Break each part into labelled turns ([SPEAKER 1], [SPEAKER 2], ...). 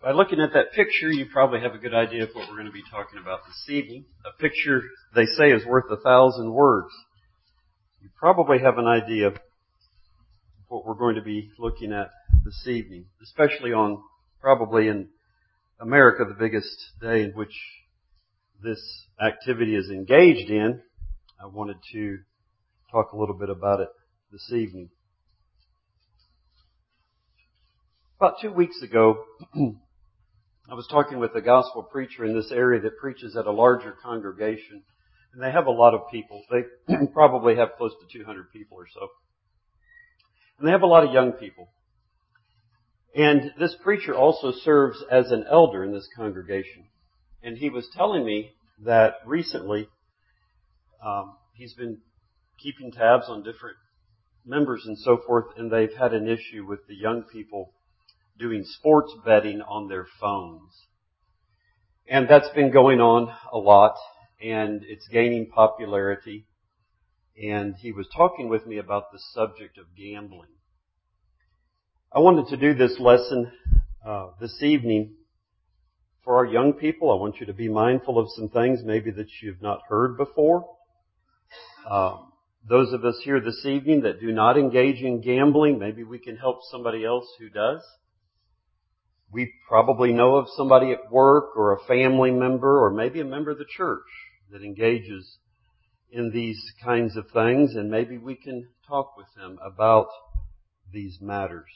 [SPEAKER 1] By looking at that picture, you probably have a good idea of what we're going to be talking about this evening. A picture, they say, is worth 1,000 words. You probably have an idea of what we're going to be looking at this evening, especially on, probably in America, the biggest day in which this activity is engaged in. I wanted to talk a little bit about it this evening. About 2 weeks ago, I was talking with a gospel preacher in this area that preaches at a larger congregation, and they have a lot of people. They probably have close to 200 people or so. And they have a lot of young people. And this preacher also serves as an elder in this congregation. And he was telling me that recently he's been keeping tabs on different members and so forth, and they've had an issue with the young people doing sports betting on their phones. And that's been going on a lot, and it's gaining popularity. And he was talking with me about the subject of gambling. I wanted to do this lesson this evening for our young people. I want you to be mindful of some things maybe that you've not heard before. Those of us here this evening that do not engage in gambling, maybe we can help somebody else who does. We probably know of somebody at work or a family member or maybe a member of the church that engages in these kinds of things, and maybe we can talk with them about these matters.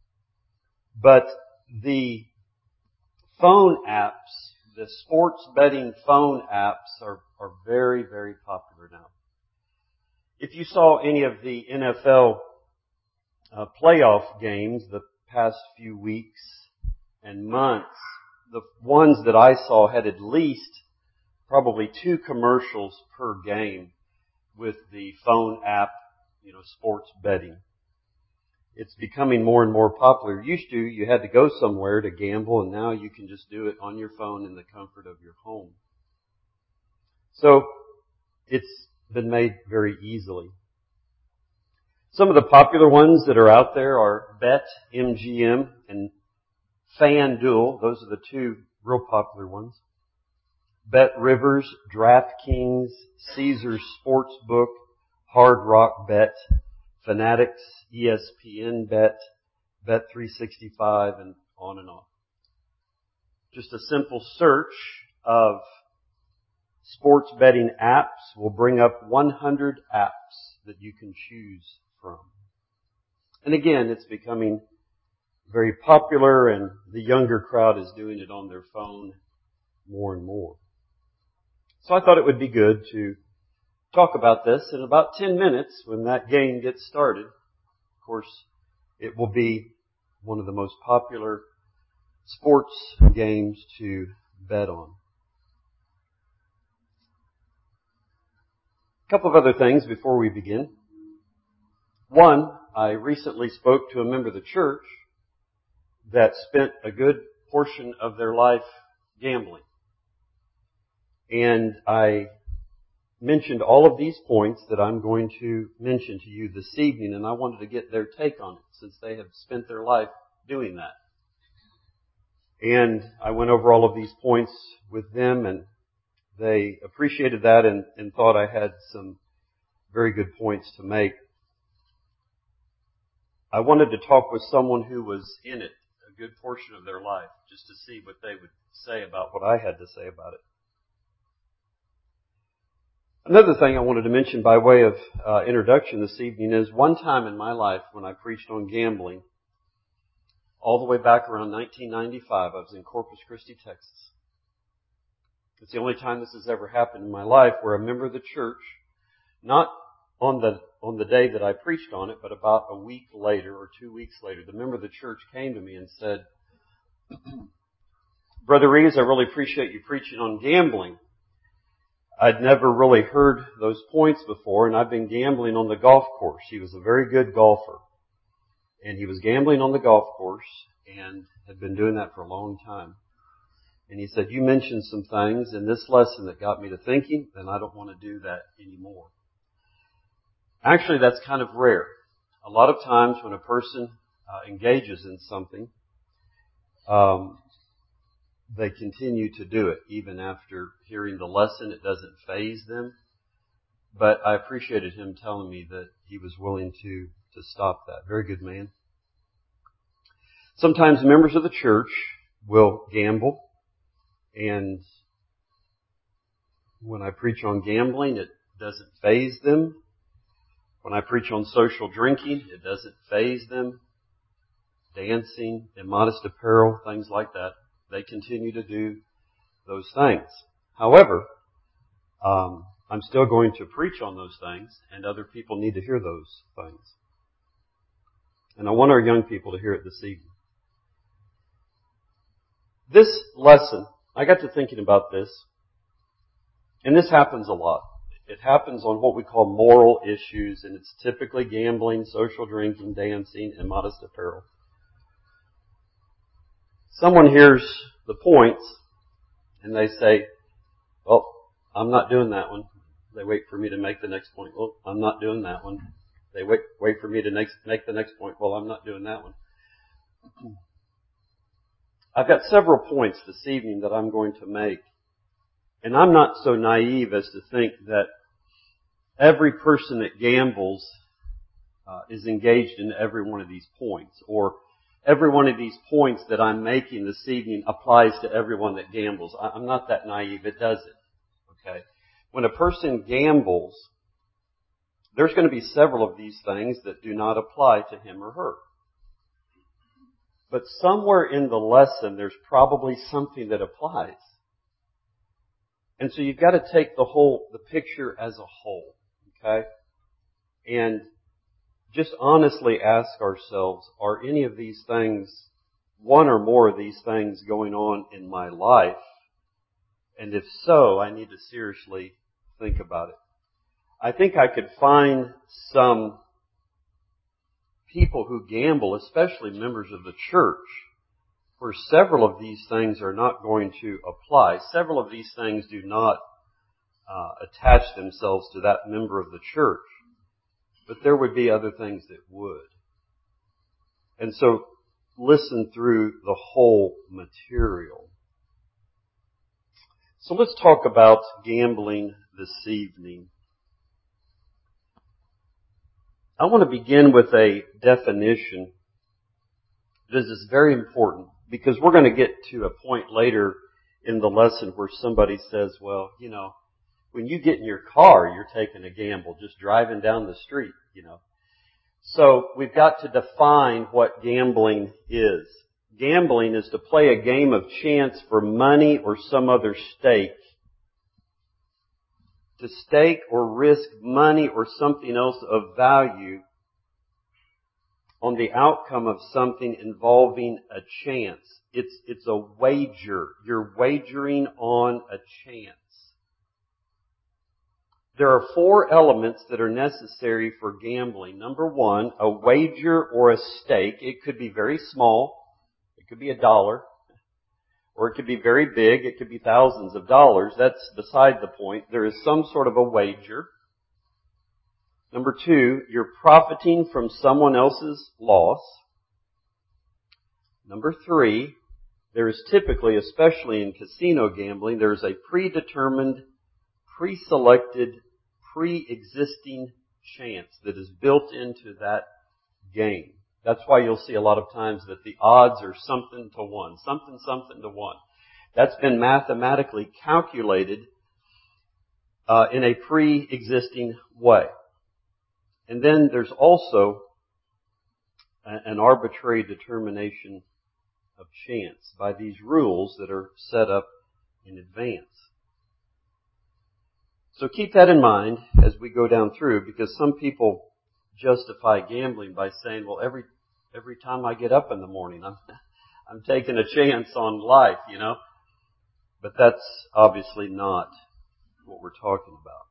[SPEAKER 1] But the phone apps, the sports betting phone apps are very, very popular now. If you saw any of the NFL playoff games the past few weeks and months, the ones that I saw had at least probably 2 commercials per game with the phone app, sports betting. It's becoming more and more popular. Used to, you had to go somewhere to gamble, and now you can just do it on your phone in the comfort of your home. So, it's been made very easily. Some of the popular ones that are out there are BetMGM and FanDuel. Those are the 2 real popular ones. BetRivers, DraftKings, Caesars Sportsbook, Hard Rock Bet, Fanatics, ESPN Bet, Bet365, and on and on. Just a simple search of sports betting apps will bring up 100 apps that you can choose from. And again, it's becoming very popular, and the younger crowd is doing it on their phone more and more. So I thought it would be good to talk about this in about 10 minutes when that game gets started. Of course, it will be one of the most popular sports games to bet on. A couple of other things before we begin. One, I recently spoke to a member of the church that spent a good portion of their life gambling. And I mentioned all of these points that I'm going to mention to you this evening, and I wanted to get their take on it since they have spent their life doing that. And I went over all of these points with them, and they appreciated that and thought I had some very good points to make. I wanted to talk with someone who was in it a good portion of their life, just to see what they would say about what I had to say about it. Another thing I wanted to mention by way of introduction this evening is one time in my life when I preached on gambling, all the way back around 1995, I was in Corpus Christi, Texas. It's the only time this has ever happened in my life where a member of the church, not on the day that I preached on it, but about a week later or 2 weeks later, the member of the church came to me and said, "Brother Reeves, I really appreciate you preaching on gambling. I'd never really heard those points before, and I've been gambling on the golf course." He was a very good golfer. And he was gambling on the golf course and had been doing that for a long time. And he said, "You mentioned some things in this lesson that got me to thinking, and I don't want to do that anymore." Actually, that's kind of rare. A lot of times when a person engages in something, they continue to do it. Even after hearing the lesson, it doesn't faze them. But I appreciated him telling me that he was willing to stop that. Very good man. Sometimes members of the church will gamble, and when I preach on gambling, it doesn't faze them. When I preach on social drinking, it doesn't faze them. Dancing, immodest apparel, things like that, they continue to do those things. However, I'm still going to preach on those things, and other people need to hear those things. And I want our young people to hear it this evening. This lesson, I got to thinking about this, and this happens a lot. It happens on what we call moral issues, and it's typically gambling, social drinking, dancing, immodest apparel. Someone hears the points, and they say, well, I'm not doing that one. They wait for me to make the next point. Well, I'm not doing that one. They wait for me to make the next point. Well, I'm not doing that one. I've got several points this evening that I'm going to make. And I'm not so naive as to think that every person that gambles is engaged in every one of these points, or every one of these points that I'm making this evening applies to everyone that gambles. I'm not that naive. It doesn't. Okay? When a person gambles, there's going to be several of these things that do not apply to him or her. But somewhere in the lesson, there's probably something that applies. And so you've got to take the picture as a whole. Okay? And just honestly ask ourselves, are any of these things, one or more of these things going on in my life? And if so, I need to seriously think about it. I think I could find some people who gamble, especially members of the church, where several of these things are not going to apply. Several of these things do not attach themselves to that member of the church. But there would be other things that would. And so listen through the whole material. So let's talk about gambling this evening. I want to begin with a definition. This is very important because we're going to get to a point later in the lesson where somebody says, well, you know, when you get in your car, you're taking a gamble, just driving down the street, you know. So we've got to define what gambling is. Gambling is to play a game of chance for money or some other stake. To stake or risk money or something else of value on the outcome of something involving a chance. It's a wager. You're wagering on a chance. There are 4 elements that are necessary for gambling. Number 1, a wager or a stake. It could be very small. It could be $1. Or it could be very big. It could be thousands of dollars. That's beside the point. There is some sort of a wager. Number 2, you're profiting from someone else's loss. Number 3, there is typically, especially in casino gambling, there is a predetermined, pre-selected, pre-existing chance that is built into that game. That's why you'll see a lot of times that the odds are something to 1, something to 1. That's been mathematically calculated in a pre-existing way. And then there's also an arbitrary determination of chance by these rules that are set up in advance. So keep that in mind as we go down through, because some people justify gambling by saying, well, every time I get up in the morning, I'm taking a chance on life, you know. But that's obviously not what we're talking about.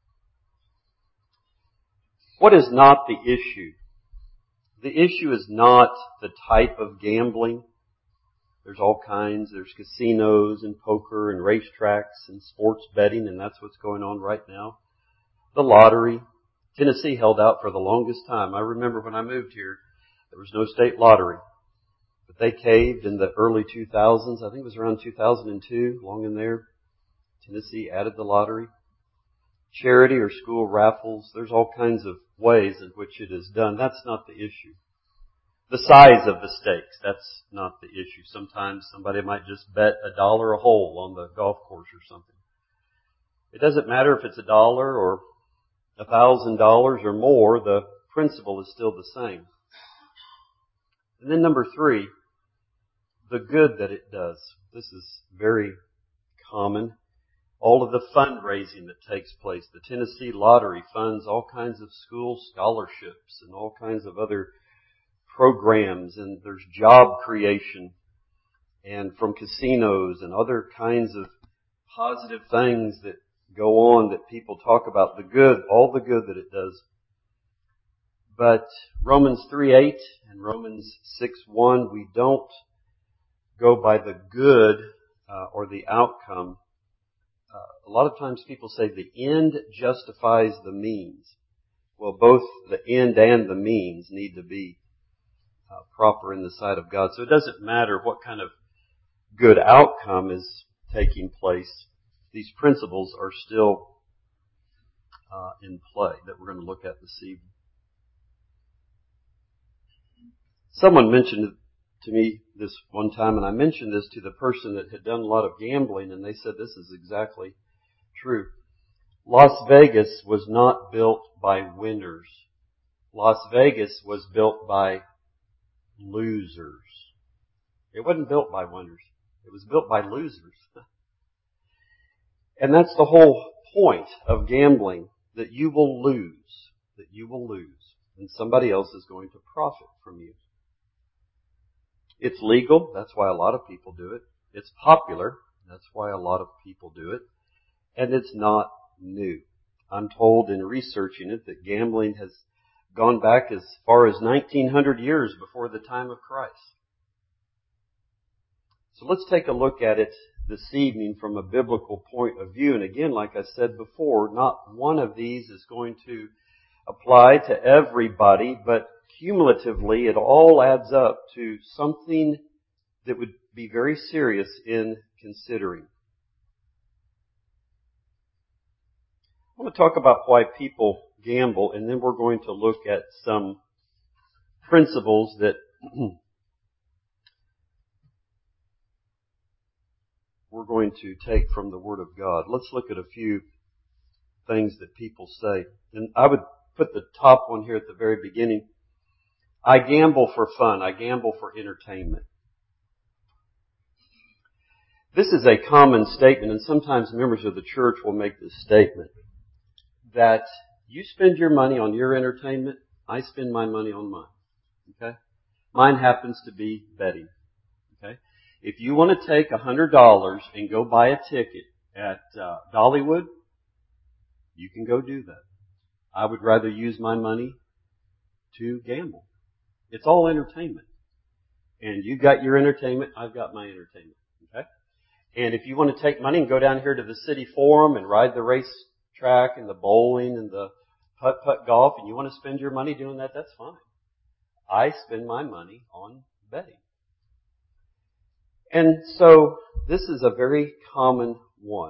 [SPEAKER 1] What is not the issue? The issue is not the type of gambling. There's all kinds. There's casinos and poker and racetracks and sports betting, and that's what's going on right now. The lottery. Tennessee held out for the longest time. I remember when I moved here, there was no state lottery. But they caved in the early 2000s. I think it was around 2002, along in there. Tennessee added the lottery. Charity or school raffles, there's all kinds of ways in which it is done. That's not the issue. The size of the stakes, that's not the issue. Sometimes somebody might just bet $1 a hole on the golf course or something. It doesn't matter if it's $1 or $1,000 or more, the principle is still the same. And then number 3, the good that it does. This is very common. All of the fundraising that takes place. The Tennessee Lottery funds all kinds of school scholarships and all kinds of other programs, and there's job creation and from casinos and other kinds of positive things that go on that people talk about. The good, all the good that it does. But Romans 3:8 and Romans 6:1, we don't go by the good or the outcome. A lot of times people say the end justifies the means. Well, both the end and the means need to be proper in the sight of God. So it doesn't matter what kind of good outcome is taking place. These principles are still in play that we're going to look at this evening. Someone mentioned to me this one time, and I mentioned this to the person that had done a lot of gambling, and they said this is exactly true. Las Vegas was not built by winners. Las Vegas was built by losers. It wasn't built by winners. It was built by losers. And that's the whole point of gambling, that you will lose. That you will lose. And somebody else is going to profit from you. It's legal. That's why a lot of people do it. It's popular. That's why a lot of people do it. And it's not new. I'm told in researching it that gambling has gone back as far as 1900 years before the time of Christ. So let's take a look at it this evening from a biblical point of view. And again, like I said before, not one of these is going to apply to everybody, but cumulatively it all adds up to something that would be very serious in considering. I want to talk about why people gamble, and then we're going to look at some principles that we're going to take from the Word of God. Let's look at a few things that people say. And I would put the top one here at the very beginning. I gamble for fun. I gamble for entertainment. This is a common statement, and sometimes members of the church will make this statement, that you spend your money on your entertainment, I spend my money on mine. Okay? Mine happens to be betting. Okay? If you want to take $100 and go buy a ticket at Dollywood, you can go do that. I would rather use my money to gamble. It's all entertainment. And you got your entertainment, I've got my entertainment. Okay? And if you want to take money and go down here to the city forum and ride the race track and the bowling and the putt-putt golf, and you want to spend your money doing that, that's fine. I spend my money on betting. And so this is a very common one.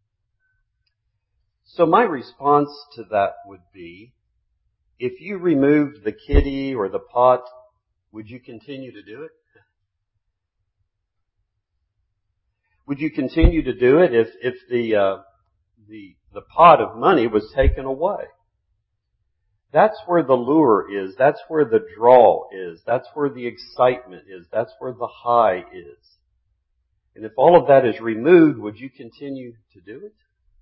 [SPEAKER 1] So my response to that would be, if you removed the kitty or the pot, would you continue to do it? Would you continue to do it if the pot of money was taken away? That's where the lure is. That's where the draw is. That's where the excitement is. That's where the high is. And if all of that is removed, would you continue to do it?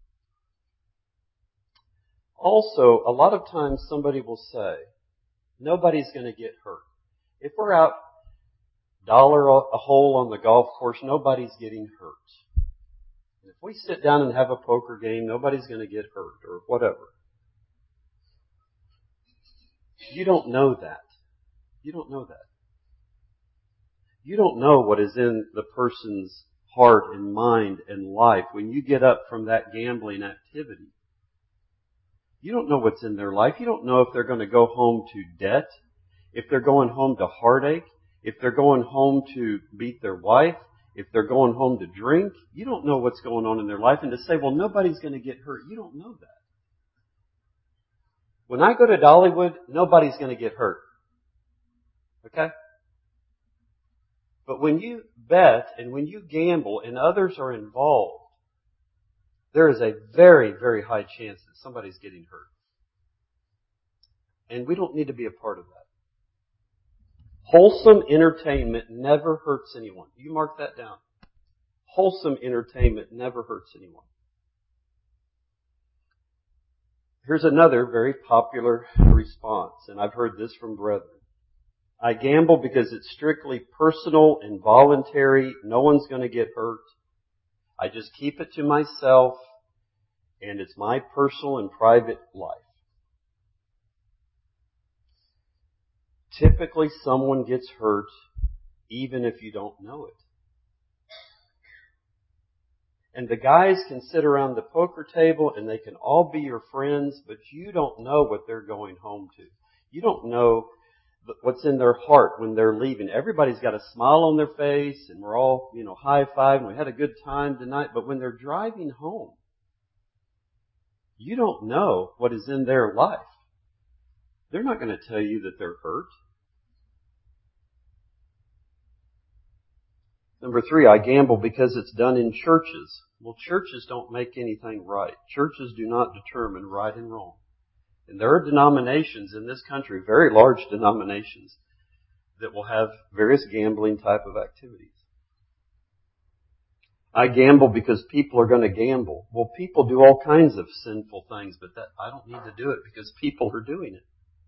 [SPEAKER 1] Also, a lot of times somebody will say, nobody's going to get hurt. If we're out $1 a hole on the golf course, nobody's getting hurt. And if we sit down and have a poker game, nobody's going to get hurt or whatever. You don't know that. You don't know that. You don't know what is in the person's heart and mind and life when you get up from that gambling activity. You don't know what's in their life. You don't know if they're going to go home to debt, if they're going home to heartache, if they're going home to beat their wife, if they're going home to drink, you don't know what's going on in their life. And to say, well, nobody's going to get hurt, you don't know that. When I go to Dollywood, nobody's going to get hurt. Okay? But when you bet and when you gamble and others are involved, there is a very, very high chance that somebody's getting hurt. And we don't need to be a part of that. Wholesome entertainment never hurts anyone. You mark that down. Wholesome entertainment never hurts anyone. Here's another very popular response, and I've heard this from brethren. I gamble because it's strictly personal and voluntary. No one's going to get hurt. I just keep it to myself, and it's my personal and private life. Typically, someone gets hurt even if you don't know it. And the guys can sit around the poker table and they can all be your friends, but you don't know what they're going home to. You don't know what's in their heart when they're leaving. Everybody's got a smile on their face and we're all, high-fiving. We had a good time tonight. But when they're driving home, you don't know what is in their life. They're not going to tell you that they're hurt. Number 3, I gamble because it's done in churches. Well, churches don't make anything right. Churches do not determine right and wrong. And there are denominations in this country, very large denominations, that will have various gambling type of activities. I gamble because people are going to gamble. Well, people do all kinds of sinful things, but I don't need to do it because people are doing it.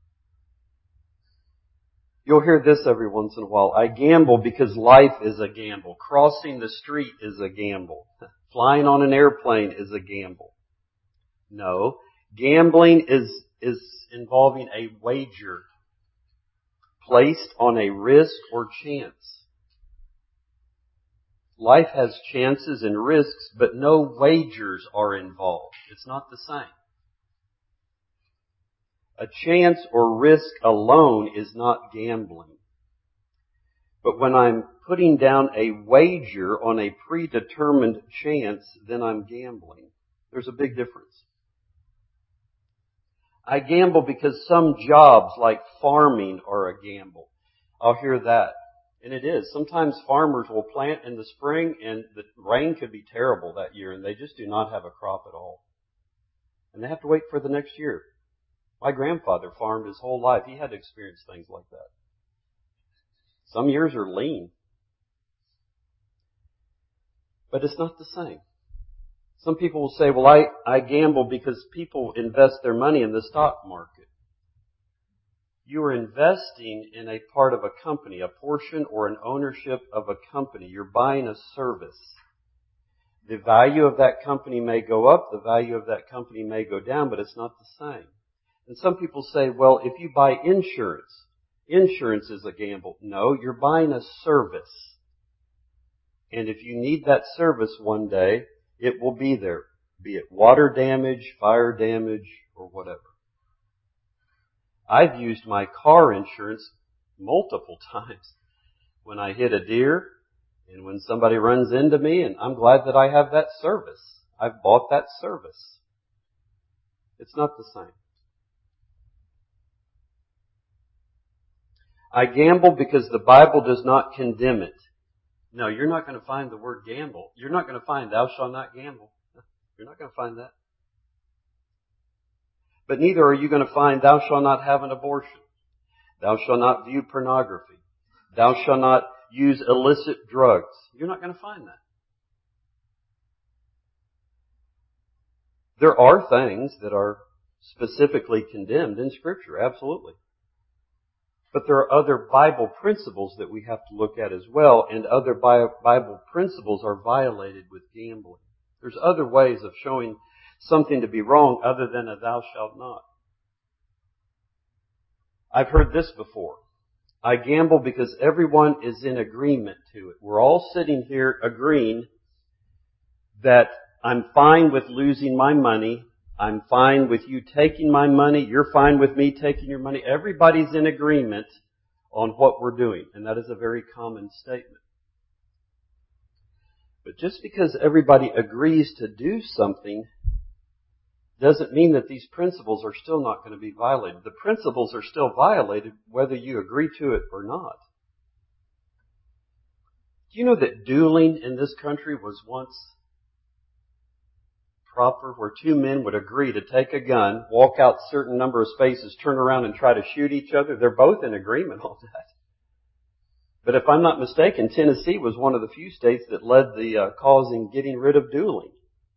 [SPEAKER 1] You'll hear this every once in a while. I gamble because life is a gamble. Crossing the street is a gamble. Flying on an airplane is a gamble. No. Gambling is involving a wager placed on a risk or chance. Life has chances and risks, but no wagers are involved. It's not the same. A chance or risk alone is not gambling. But when I'm putting down a wager on a predetermined chance, then I'm gambling. There's a big difference. I gamble because some jobs like farming are a gamble. I'll hear that. And it is. Sometimes farmers will plant in the spring and the rain could be terrible that year and they just do not have a crop at all. And they have to wait for the next year. My grandfather farmed his whole life. He had to experience things like that. Some years are lean. But it's not the same. Some people will say, well, I gamble because people invest their money in the stock market. You are investing in a part of a company, a portion or an ownership of a company. You're buying a service. The value of that company may go up, the value of that company may go down, but it's not the same. And some people say, well, if you buy insurance is a gamble. No, you're buying a service. And if you need that service one day, it will be there, be it water damage, fire damage, or whatever. I've used my car insurance multiple times when I hit a deer and when somebody runs into me, and I'm glad that I have that service. I've bought that service. It's not the same. I gamble because the Bible does not condemn it. No, you're not going to find the word gamble. You're not going to find thou shalt not gamble. You're not going to find that. But neither are you going to find thou shalt not have an abortion. Thou shalt not view pornography. Thou shalt not use illicit drugs. You're not going to find that. There are things that are specifically condemned in Scripture, absolutely. But there are other Bible principles that we have to look at as well, and other Bible principles are violated with gambling. There's other ways of showing something to be wrong other than a thou shalt not. I've heard this before. I gamble because everyone is in agreement to it. We're all sitting here agreeing that I'm fine with losing my money. I'm fine with you taking my money. You're fine with me taking your money. Everybody's in agreement on what we're doing. And that is a very common statement. But just because everybody agrees to do something doesn't mean that these principles are still not going to be violated. The principles are still violated whether you agree to it or not. Do you know that dueling in this country was once proper, where two men would agree to take a gun, walk out a certain number of spaces, turn around and try to shoot each other? They're both in agreement on that. But if I'm not mistaken, Tennessee was one of the few states that led the cause in getting rid of dueling.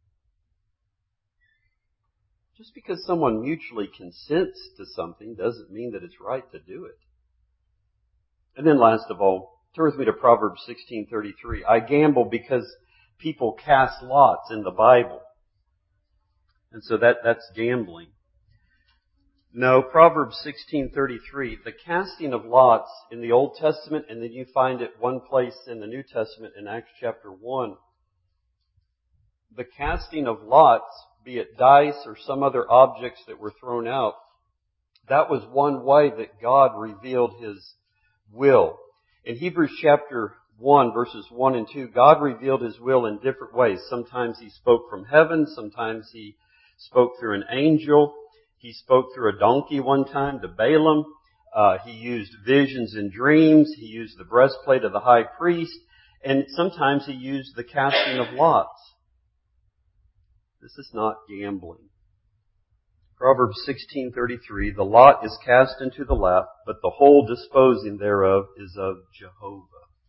[SPEAKER 1] Just because someone mutually consents to something doesn't mean that it's right to do it. And then last of all, turn with me to Proverbs 16:33. I gamble because people cast lots in the Bible. And so that's gambling. No, Proverbs 16:33, the casting of lots in the Old Testament, and then you find it one place in the New Testament in Acts chapter 1. The casting of lots, be it dice or some other objects that were thrown out, that was one way that God revealed His will. In Hebrews chapter 1, verses 1 and 2, God revealed His will in different ways. Sometimes He spoke from heaven, sometimes He spoke through an angel. He spoke through a donkey one time to Balaam. He used visions and dreams. He used the breastplate of the high priest. And sometimes He used the casting of lots. This is not gambling. Proverbs 16:33, the lot is cast into the lap, but the whole disposing thereof is of Jehovah.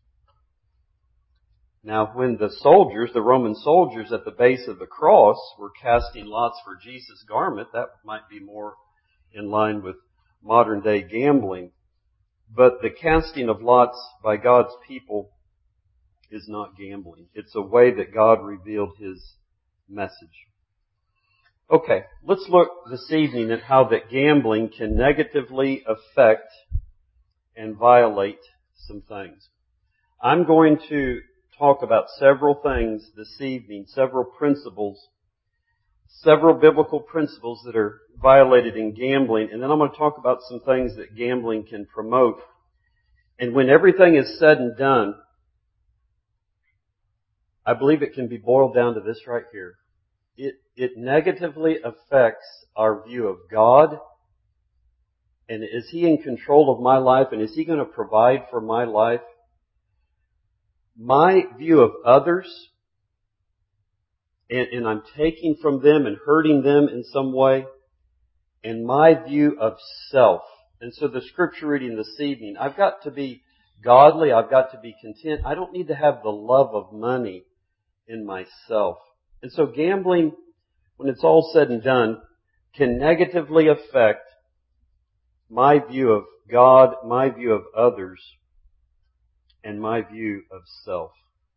[SPEAKER 1] Now, when the Roman soldiers at the base of the cross were casting lots for Jesus' garment, that might be more in line with modern day gambling. But the casting of lots by God's people is not gambling. It's a way that God revealed His message. Okay, let's look this evening at how that gambling can negatively affect and violate some things. I'm going to talk about several things this evening, several principles, several biblical principles that are violated in gambling, and then I'm going to talk about some things that gambling can promote. And when everything is said and done, I believe it can be boiled down to this right here. It negatively affects our view of God, and is He in control of my life, and is He going to provide for my life? My view of others, and I'm taking from them and hurting them in some way, and my view of self. And so the scripture reading this evening, I've got to be godly, I've got to be content. I don't need to have the love of money in myself. And so gambling, when it's all said and done, can negatively affect my view of God, my view of others, and my view of self.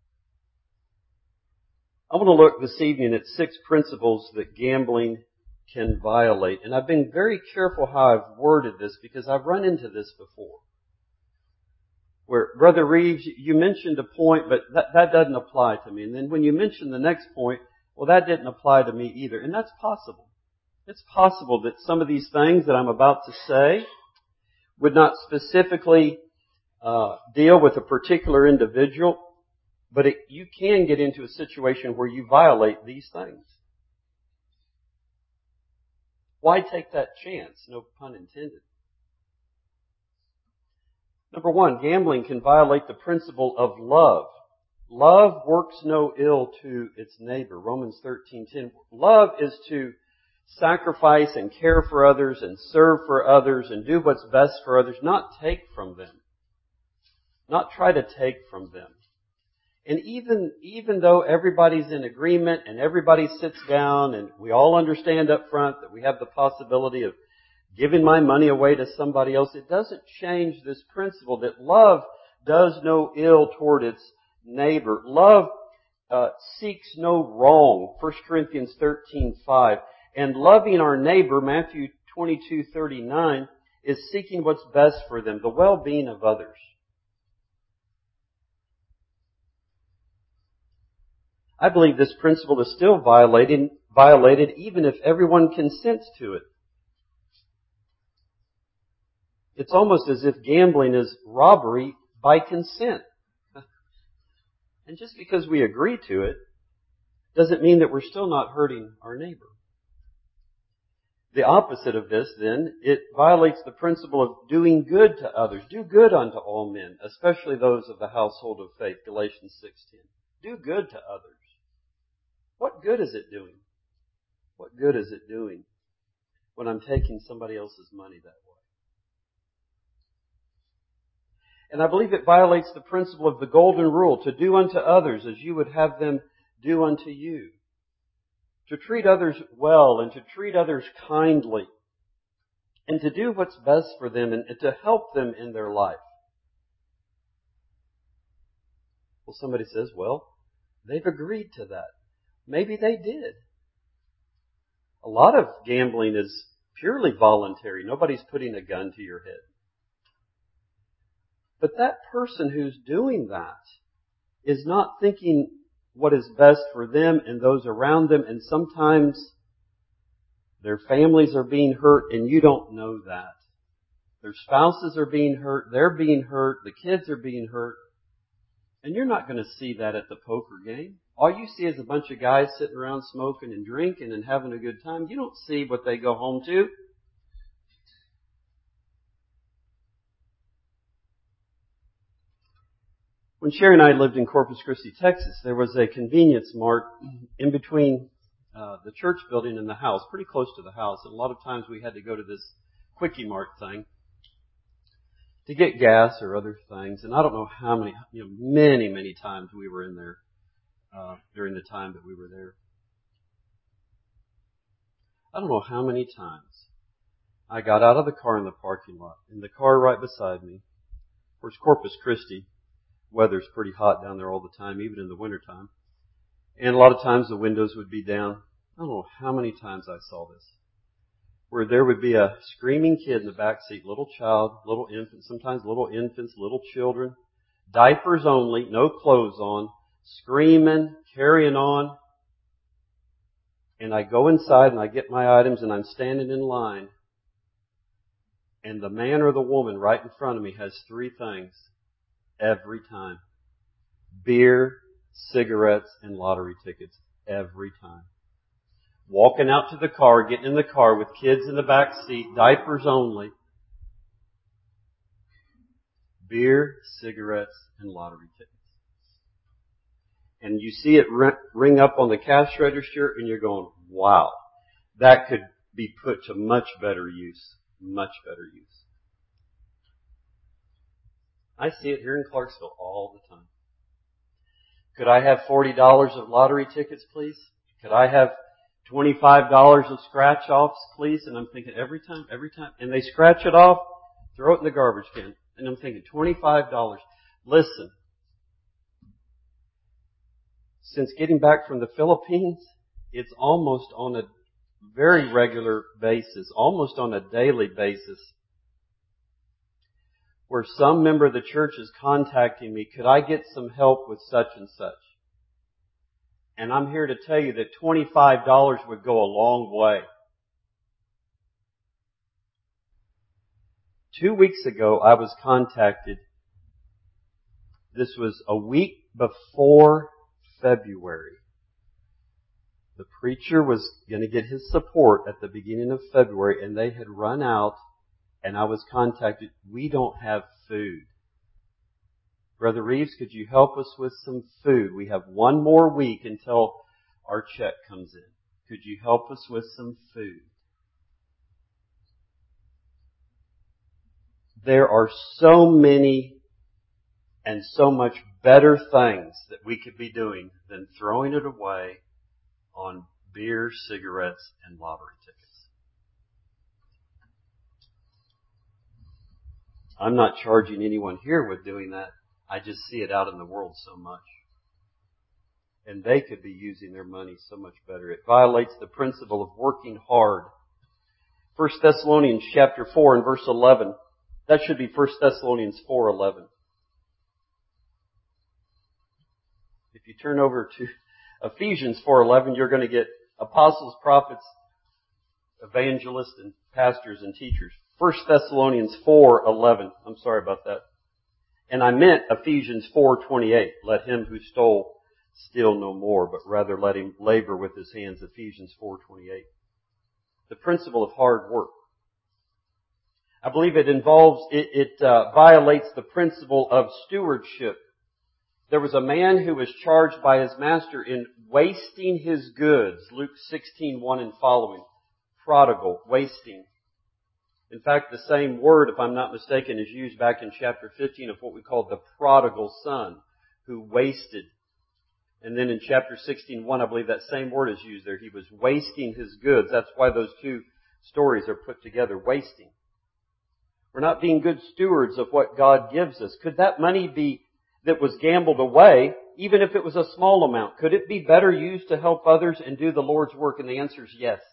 [SPEAKER 1] I want to look this evening at 6 principles that gambling can violate. And I've been very careful how I've worded this because I've run into this before. Where, Brother Reeves, you mentioned a point, but that doesn't apply to me. And then when you mentioned the next point, well, that didn't apply to me either. And that's possible. It's possible that some of these things that I'm about to say would not specifically deal with a particular individual, but you can get into a situation where you violate these things. Why take that chance? No pun intended. Number 1, gambling can violate the principle of love. Love works no ill to its neighbor. Romans 13:10. Love is to sacrifice and care for others and serve for others and do what's best for others, not take from them. Not try to take from them. And even though everybody's in agreement and everybody sits down and we all understand up front that we have the possibility of giving my money away to somebody else, it doesn't change this principle that love does no ill toward its neighbor. Love seeks no wrong. 1 Corinthians 13:5. And loving our neighbor, Matthew 22:39, is seeking what's best for them, the well-being of others. I believe this principle is still violated even if everyone consents to it. It's almost as if gambling is robbery by consent. And just because we agree to it doesn't mean that we're still not hurting our neighbor. The opposite of this, then, it violates the principle of doing good to others. Do good unto all men, especially those of the household of faith, Galatians 6:10. Do good to others. What good is it doing? What good is it doing when I'm taking somebody else's money that way? And I believe it violates the principle of the golden rule, to do unto others as you would have them do unto you. To treat others well and to treat others kindly. And to do what's best for them and to help them in their life. Well, somebody says, well, they've agreed to that. Maybe they did. A lot of gambling is purely voluntary. Nobody's putting a gun to your head. But that person who's doing that is not thinking what is best for them and those around them, and sometimes their families are being hurt and you don't know that. Their spouses are being hurt, they're being hurt, the kids are being hurt, and you're not going to see that at the poker game. All you see is a bunch of guys sitting around smoking and drinking and having a good time. You don't see what they go home to. When Sherry and I lived in Corpus Christi, Texas, there was a convenience mart in between the church building and the house, pretty close to the house. And a lot of times we had to go to this Quickie Mart thing to get gas or other things. And I don't know how many, many times we were in there during the time that we were there. I don't know how many times I got out of the car in the parking lot, in the car right beside me. Of course, Corpus Christi, weather's pretty hot down there all the time, even in the wintertime. And a lot of times the windows would be down. I don't know how many times I saw this. Where there would be a screaming kid in the back seat, little child, little infant, sometimes little infants, little children, diapers only, no clothes on, screaming, carrying on. And I go inside and I get my items and I'm standing in line. And the man or the woman right in front of me has three things every time. Beer, cigarettes, and lottery tickets. Every time. Walking out to the car, getting in the car with kids in the back seat, diapers only. Beer, cigarettes, and lottery tickets. And you see it ring up on the cash register and you're going, wow, that could be put to much better use. Much better use. I see it here in Clarksville all the time. Could I have $40 of lottery tickets, please? Could I have $25 of scratch-offs, please? And I'm thinking every time. And they scratch it off, throw it in the garbage can. And I'm thinking $25. Listen. Since getting back from the Philippines, it's almost on a very regular basis, almost on a daily basis, where some member of the church is contacting me, could I get some help with such and such? And I'm here to tell you that $25 would go a long way. 2 weeks ago, I was contacted. This was a week before February. The preacher was going to get his support at the beginning of February, and they had run out, and I was contacted. We don't have food. Brother Reeves, could you help us with some food? We have one more week until our check comes in. Could you help us with some food? There are so many and so much better things that we could be doing than throwing it away on beer, cigarettes, and lottery tickets. I'm not charging anyone here with doing that. I just see it out in the world so much. And they could be using their money so much better. It violates the principle of working hard. 1 Thessalonians chapter 4 and verse 11. That should be 1 Thessalonians 4:11. If you turn over to Ephesians 4:11, you're going to get apostles, prophets, evangelists, and pastors and teachers. 1 Thessalonians 4:11. I'm sorry about that. And I meant Ephesians 4:28. Let him who stole steal no more, but rather let him labor with his hands. Ephesians 4:28. The principle of hard work. I believe it violates the principle of stewardship. There was a man who was charged by his master in wasting his goods. Luke 16:1 and following. Prodigal, wasting. In fact, the same word, if I'm not mistaken, is used back in chapter 15 of what we call the prodigal son, who wasted. And then in chapter 16:1, I believe that same word is used there. He was wasting his goods. That's why those two stories are put together, wasting. We're not being good stewards of what God gives us. Could that money that was gambled away, even if it was a small amount, could it be better used to help others and do the Lord's work? And the answer is yes.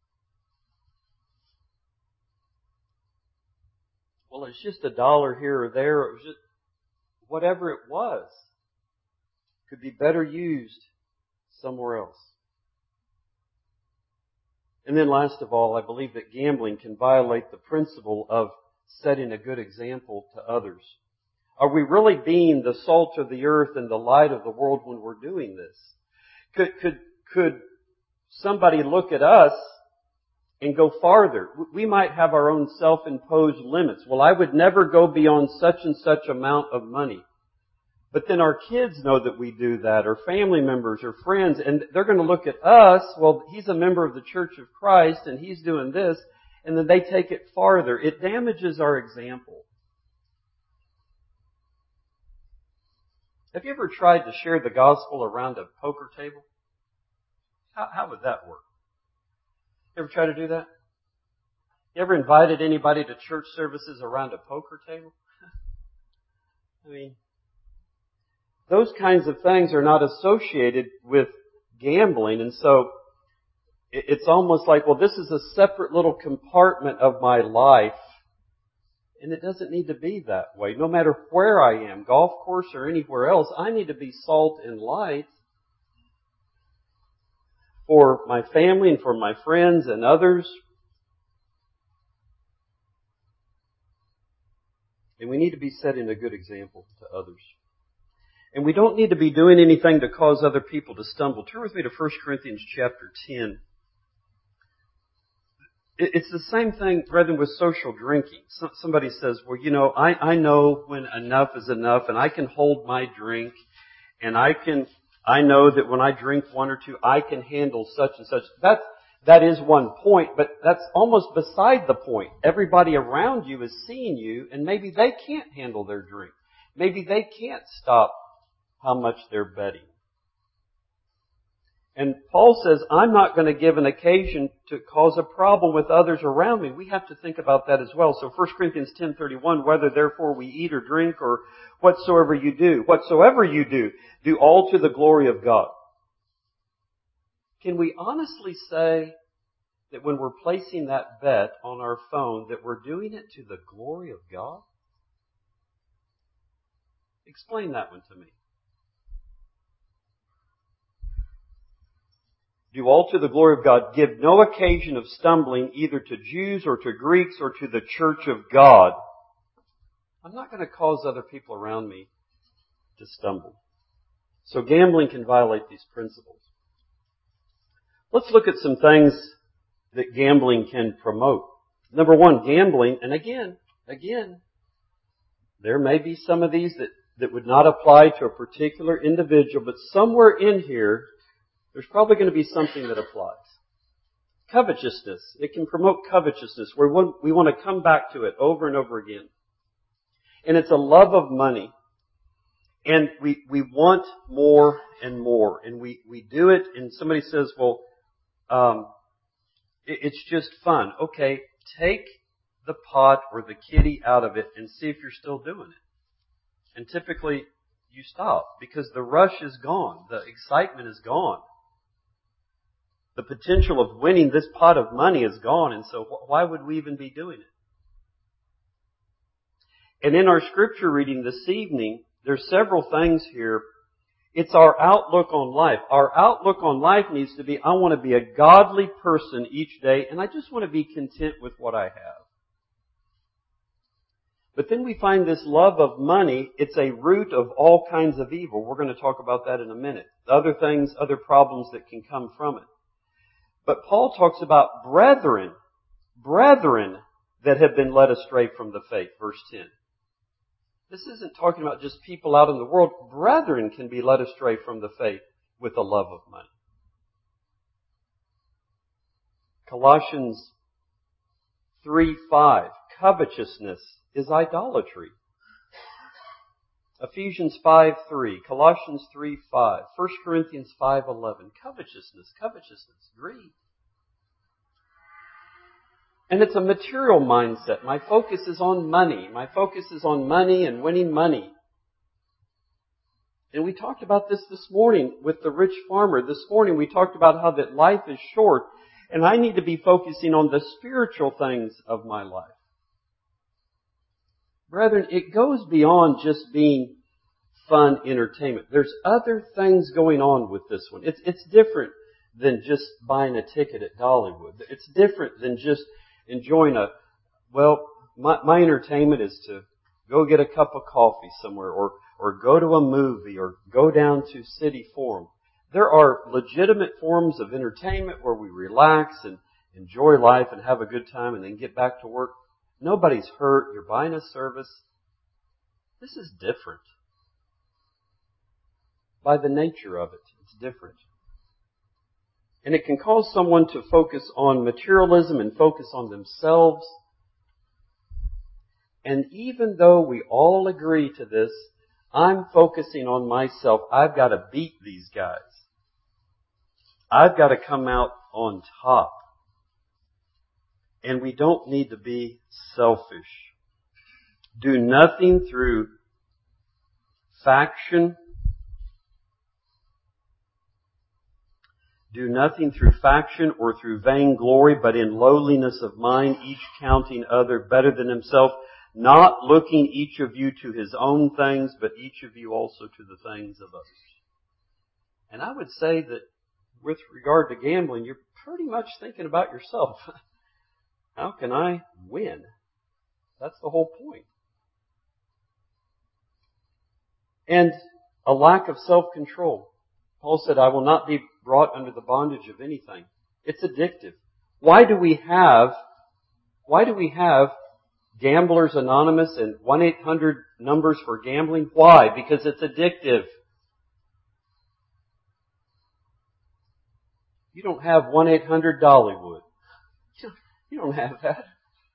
[SPEAKER 1] Well, it's just $1 here or there. It was just whatever it was. Could be better used somewhere else. And then last of all, I believe that gambling can violate the principle of setting a good example to others. Are we really being the salt of the earth and the light of the world when we're doing this? Could somebody look at us and go farther? We might have our own self-imposed limits. Well, I would never go beyond such and such amount of money. But then our kids know that we do that, or family members or friends, and they're going to look at us, well, he's a member of the Church of Christ and he's doing this, and then they take it farther. It damages our example. Have you ever tried to share the gospel around a poker table? How would that work? You ever try to do that? You ever invited anybody to church services around a poker table? I mean, those kinds of things are not associated with gambling, and so it's almost like, well, this is a separate little compartment of my life, and it doesn't need to be that way. No matter where I am, golf course or anywhere else, I need to be salt and light for my family and for my friends and others. And we need to be setting a good example to others. And we don't need to be doing anything to cause other people to stumble. Turn with me to 1 Corinthians chapter 10. It's the same thing, brethren, with social drinking. Somebody says, well, I know when enough is enough, and I can hold my drink, and I know that when I drink one or two, I can handle such and such. That is one point, but that's almost beside the point. Everybody around you is seeing you, and maybe they can't handle their drink. Maybe they can't stop how much they're betting. And Paul says, I'm not going to give an occasion to cause a problem with others around me. We have to think about that as well. So 1 Corinthians 10:31, whether therefore we eat or drink or whatsoever you do, do all to the glory of God. Can we honestly say that when we're placing that bet on our phone that we're doing it to the glory of God? Explain that one to me. Do all to the glory of God. Give no occasion of stumbling either to Jews or to Greeks or to the church of God. I'm not going to cause other people around me to stumble. So gambling can violate these principles. Let's look at some things that gambling can promote. Number one, gambling, and again, there may be some of these that would not apply to a particular individual, but somewhere in here, there's probably going to be something that applies. Covetousness. It can promote covetousness. We want to come back to it over and over again. And it's a love of money. And we want more and more. And we do it, and somebody says, well, it's just fun. Okay, take the pot or the kitty out of it and see if you're still doing it. And typically, you stop because the rush is gone. The excitement is gone. The potential of winning this pot of money is gone, and so why would we even be doing it? And in our scripture reading this evening, there's several things here. It's our outlook on life. Our outlook on life needs to be, I want to be a godly person each day, and I just want to be content with what I have. But then we find this love of money, it's a root of all kinds of evil. We're going to talk about that in a minute. Other things, other problems that can come from it. But Paul talks about brethren that have been led astray from the faith, verse 10. This isn't talking about just people out in the world. Brethren can be led astray from the faith with a love of money. Colossians 3:5, covetousness is idolatry. Ephesians 5:3, Colossians 3:5, 1 Corinthians 5:11, covetousness, greed. And it's a material mindset. My focus is on money. My focus is on money and winning money. And we talked about this morning with the rich farmer. This morning we talked about how that life is short and I need to be focusing on the spiritual things of my life. Brethren, it goes beyond just being fun entertainment. There's other things going on with this one. It's different than just buying a ticket at Dollywood. It's different than just enjoying my entertainment is to go get a cup of coffee somewhere or go to a movie or go down to City Forum. There are legitimate forms of entertainment where we relax and enjoy life and have a good time and then get back to work. Nobody's hurt. You're buying a service. This is different. By the nature of it, it's different. And it can cause someone to focus on materialism and focus on themselves. And even though we all agree to this, I'm focusing on myself. I've got to beat these guys. I've got to come out on top. And we don't need to be selfish. Do nothing through faction. Do nothing through faction or through vainglory, but in lowliness of mind, each counting other better than himself, not looking each of you to his own things, but each of you also to the things of others. And I would say that with regard to gambling, you're pretty much thinking about yourself. How can I win? That's the whole point. And a lack of self-control. Paul said, I will not be brought under the bondage of anything. It's addictive. Why do we have Gamblers Anonymous and 1-800 numbers for gambling? Why? Because it's addictive. You don't have 1-800 Dollywood. You don't have that.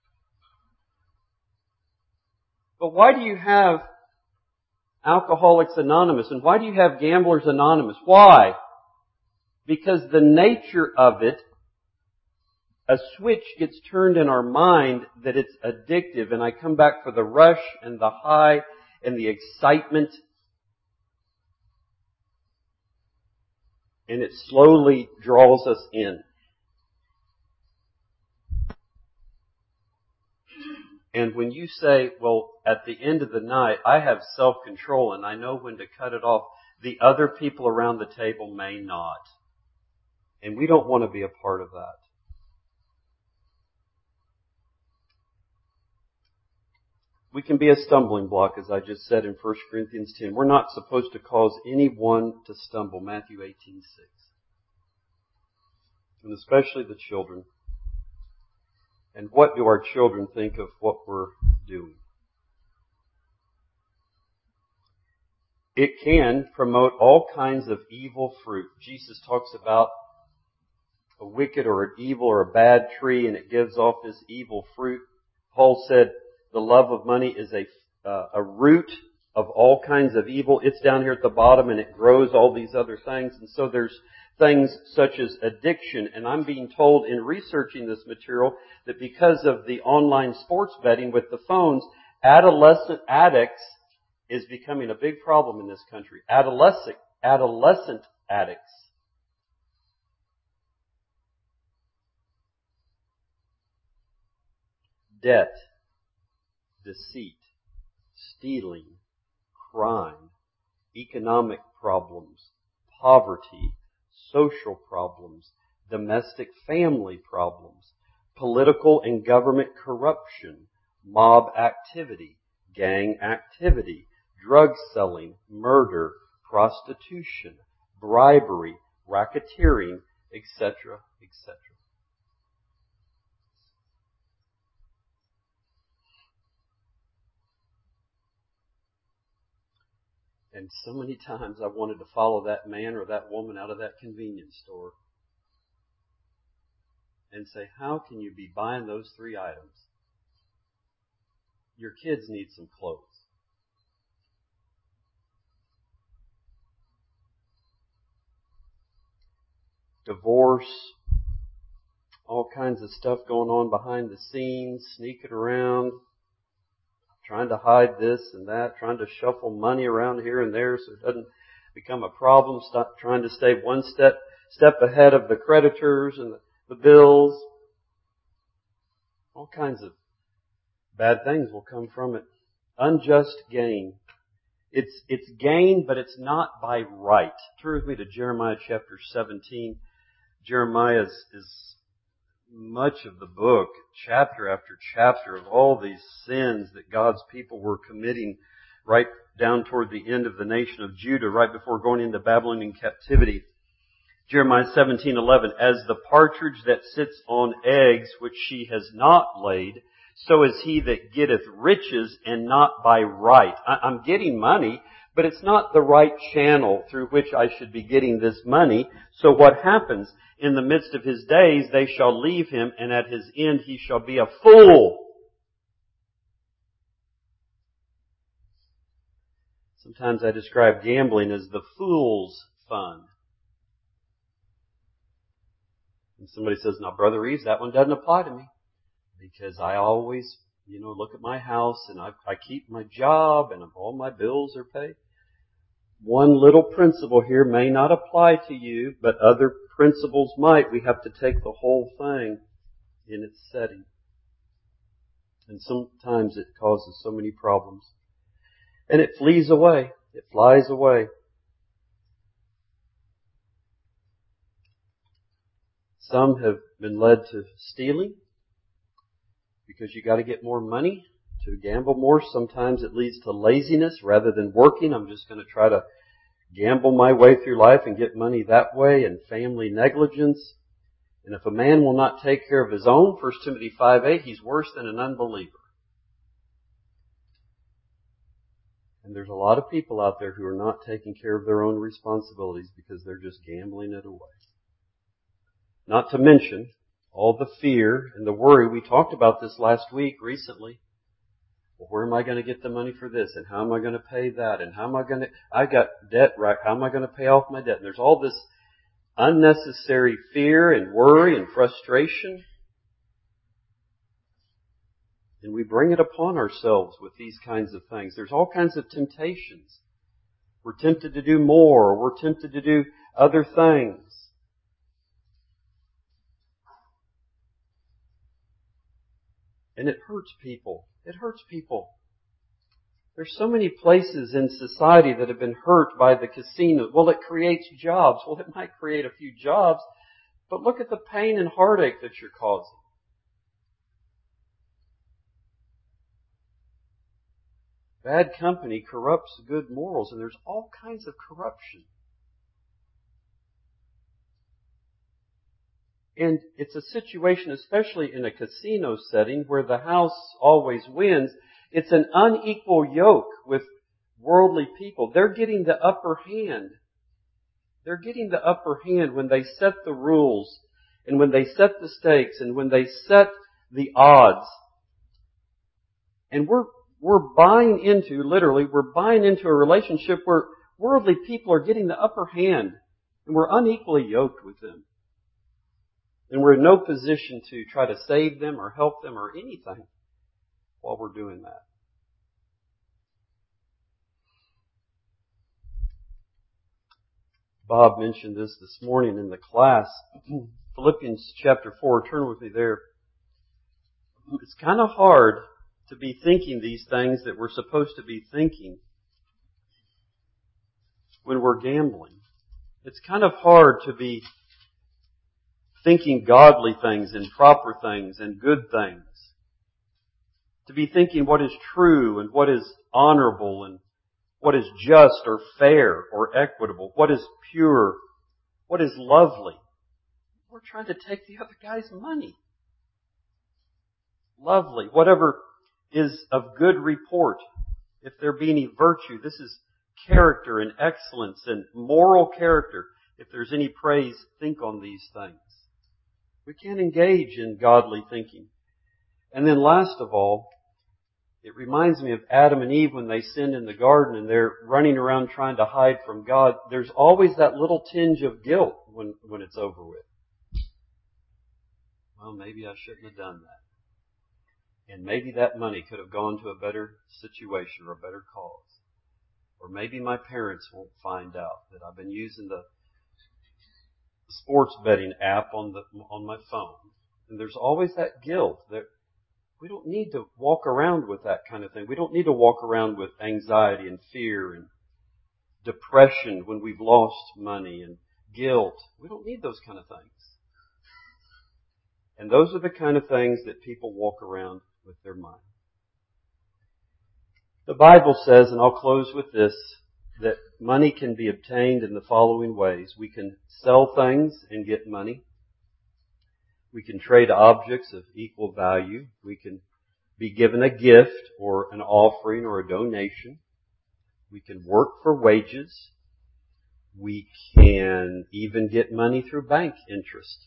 [SPEAKER 1] But why do you have Alcoholics Anonymous? And why do you have Gamblers Anonymous? Why? Because the nature of it, a switch gets turned in our mind that it's addictive, and I come back for the rush and the high and the excitement, and it slowly draws us in. And when you say, well, at the end of the night, I have self-control and I know when to cut it off, the other people around the table may not. And we don't want to be a part of that. We can be a stumbling block, as I just said in 1 Corinthians 10. We're not supposed to cause anyone to stumble, Matthew 18:6. And especially the children. And what do our children think of what we're doing? It can promote all kinds of evil fruit. Jesus talks about a wicked or an evil or a bad tree, and it gives off this evil fruit. Paul said the love of money is a root of all kinds of evil. It's down here at the bottom, and it grows all these other things. And so there's things such as addiction. And I'm being told in researching this material that because of the online sports betting with the phones, adolescent addicts is becoming a big problem in this country. Adolescent addicts. Debt, deceit, stealing, crime, economic problems, poverty, social problems, domestic family problems, political and government corruption, mob activity, gang activity, drug selling, murder, prostitution, bribery, racketeering, etc., etc. And so many times I wanted to follow that man or that woman out of that convenience store and say, how can you be buying those 3 items? Your kids need some clothes. Divorce, all kinds of stuff going on behind the scenes, sneaking around, trying to hide this and that, trying to shuffle money around here and there so it doesn't become a problem, stop trying to stay one step ahead of the creditors and the bills. All kinds of bad things will come from it. Unjust gain. It's gain, but it's not by right. Turn with me to Jeremiah chapter 17. Jeremiah is much of the book, chapter after chapter, of all these sins that God's people were committing right down toward the end of the nation of Judah, right before going into Babylonian captivity. Jeremiah 17:11, as the partridge that sits on eggs which she has not laid, so is he that getteth riches and not by right. I'm getting money, but it's not the right channel through which I should be getting this money. So what happens? In the midst of his days they shall leave him, and at his end he shall be a fool. Sometimes I describe gambling as the fool's fun. And somebody says, now Brother Reeves, that one doesn't apply to me. Because I always, look at my house and I keep my job and all my bills are paid. One little principle here may not apply to you, but other principles might. We have to take the whole thing in its setting. And sometimes it causes so many problems. And it flees away. It flies away. Some have been led to stealing because you got to get more money to gamble more. Sometimes it leads to laziness rather than working. I'm just going to try to gamble my way through life and get money that way, and family negligence. And if a man will not take care of his own, 1 Timothy 5:8, he's worse than an unbeliever. And there's a lot of people out there who are not taking care of their own responsibilities because they're just gambling it away. Not to mention all the fear and the worry. We talked about this last week recently. Well, where am I going to get the money for this? And how am I going to pay that? And how am I going to, I got debt, right? How am I going to pay off my debt? And there's all this unnecessary fear and worry and frustration. And we bring it upon ourselves with these kinds of things. There's all kinds of temptations. We're tempted to do more, or we're tempted to do other things. And it hurts people. It hurts people. There's so many places in society that have been hurt by the casino. Well, it creates jobs. Well, it might create a few jobs, but look at the pain and heartache that you're causing. Bad company corrupts good morals, and there's all kinds of corruption. And it's a situation, especially in a casino setting, where the house always wins. It's an unequal yoke with worldly people. They're getting the upper hand. They're getting the upper hand when they set the rules, and when they set the stakes, and when they set the odds. And we're buying into a relationship where worldly people are getting the upper hand, and we're unequally yoked with them. And we're in no position to try to save them or help them or anything while we're doing that. Bob mentioned this morning in the class. Philippians chapter 4, turn with me there. It's kind of hard to be thinking these things that we're supposed to be thinking when we're gambling. It's kind of hard to be thinking godly things and proper things and good things. To be thinking what is true and what is honorable and what is just or fair or equitable, what is pure, what is lovely. We're trying to take the other guy's money. Lovely. Whatever is of good report. If there be any virtue, this is character and excellence and moral character. If there's any praise, think on these things. We can't engage in godly thinking. And then last of all, it reminds me of Adam and Eve when they sinned in the garden and they're running around trying to hide from God. There's always that little tinge of guilt when it's over with. Well, maybe I shouldn't have done that. And maybe that money could have gone to a better situation or a better cause. Or maybe my parents won't find out that I've been using the sports betting app on my phone. And there's always that guilt that we don't need to walk around with that kind of thing. We don't need to walk around with anxiety and fear and depression when we've lost money and guilt. We don't need those kind of things. And those are the kind of things that people walk around with their mind. The Bible says, and I'll close with this, that money can be obtained in the following ways. We can sell things and get money. We can trade objects of equal value. We can be given a gift or an offering or a donation. We can work for wages. We can even get money through bank interest.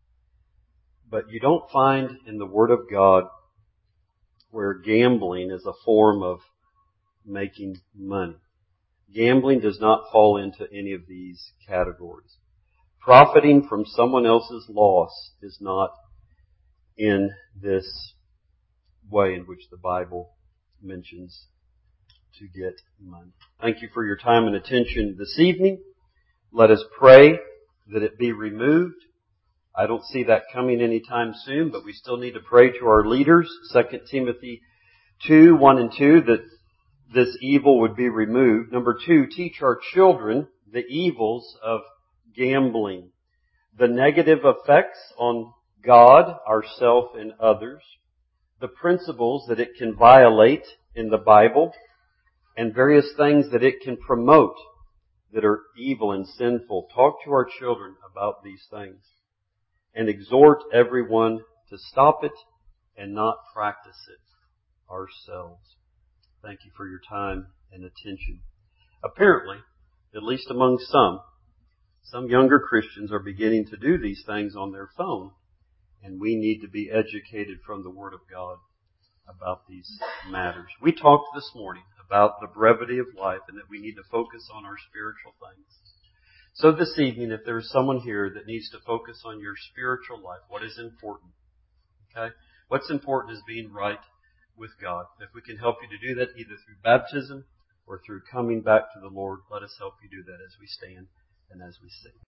[SPEAKER 1] But you don't find in the Word of God where gambling is a form of making money. Gambling does not fall into any of these categories. Profiting from someone else's loss is not in this way in which the Bible mentions to get money. Thank you for your time and attention this evening. Let us pray that it be removed. I don't see that coming anytime soon, but we still need to pray to our leaders, 2 Timothy 2, 1 and 2, that this evil would be removed. Number 2, teach our children the evils of gambling, the negative effects on God, ourself, and others, the principles that it can violate in the Bible, and various things that it can promote that are evil and sinful. Talk to our children about these things and exhort everyone to stop it and not practice it ourselves. Thank you for your time and attention. Apparently, at least among some younger Christians are beginning to do these things on their phone, and we need to be educated from the Word of God about these matters. We talked this morning about the brevity of life and that we need to focus on our spiritual things. So this evening, if there's someone here that needs to focus on your spiritual life, what is important? Okay? What's important is being right with God. If we can help you to do that either through baptism or through coming back to the Lord, let us help you do that as we stand and as we sing.